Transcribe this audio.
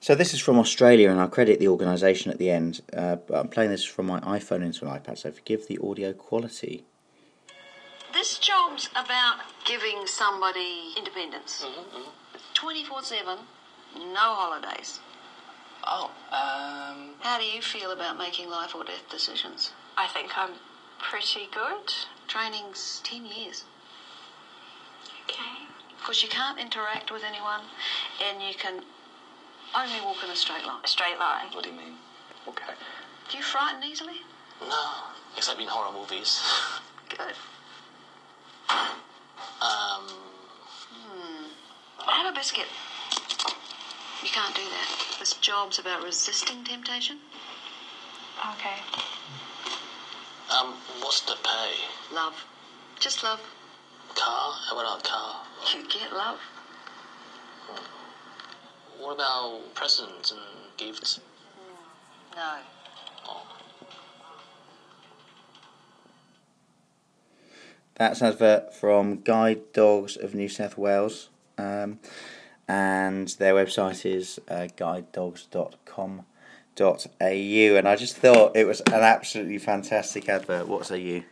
So this is from Australia, and I'll credit the organisation at the end. But I'm playing this from my iPhone into an iPad, so forgive the audio quality. This job's about giving somebody independence. 24/7, no holidays. How do you feel about making life or death decisions? I think I'm pretty good. Training's 10 years. Okay. Because you can't interact with anyone, and you can only walk in a straight line. A straight line. What do you mean? Okay. Do you frighten easily? No, except in horror movies. Good. Have a biscuit. You can't do that. This job's about resisting temptation. Okay. What's the pay? Love. Just love. Car? How about a car? You get love. What about presents and gifts? No. Oh. That's an advert from Guide Dogs of New South Wales, and their website is guidedogs.com.au, and I just thought it was an absolutely fantastic advert. What say you?